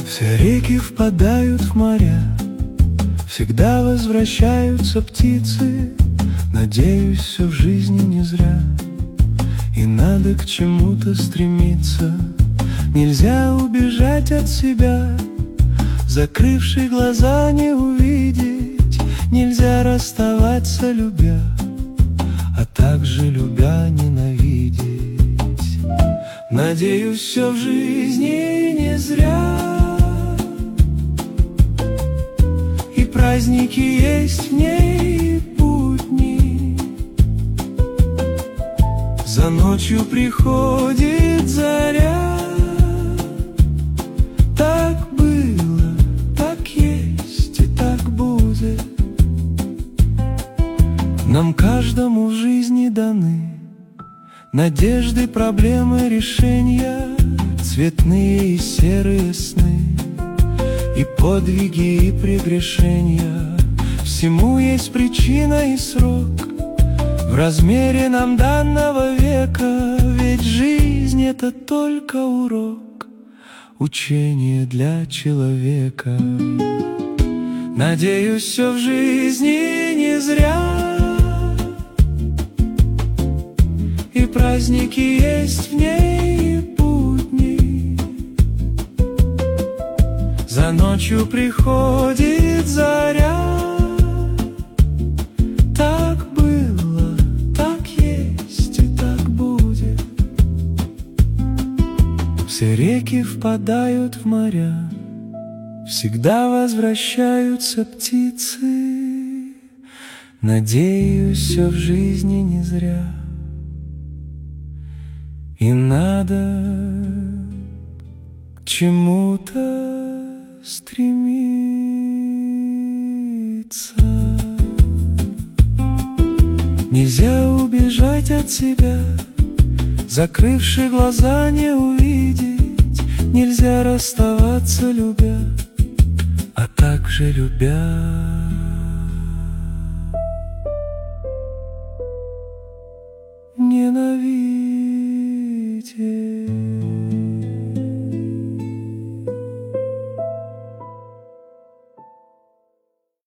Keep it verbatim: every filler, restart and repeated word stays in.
Все реки впадают в моря, всегда возвращаются птицы. Надеюсь, все в жизни не зря, и надо к чему-то стремиться. Нельзя убежать от себя, закрывши глаза не увидеть. Нельзя расставаться, любя, а также любя ненавидеть. Надеюсь, все в жизни не зря, и праздники есть в ней, и будни. За ночью приходит заря. Так было, так есть и так будет. Нам каждому в жизни даны надежды, проблемы, решения, цветные и серые сны, и подвиги, и прегрешения. Всему есть причина и срок в размере нам данного века. Ведь жизнь — это только урок, учение для человека. Надеюсь, все в жизни не зря, и праздники есть в ней, и будни. За ночью приходит заря. Так было, так есть и так будет. Все реки впадают в моря, всегда возвращаются птицы. Надеюсь, все в жизни не зря, и надо к чему-то стремиться. Нельзя убежать от себя, закрывши глаза не увидеть. Нельзя расставаться, любя, а также любя.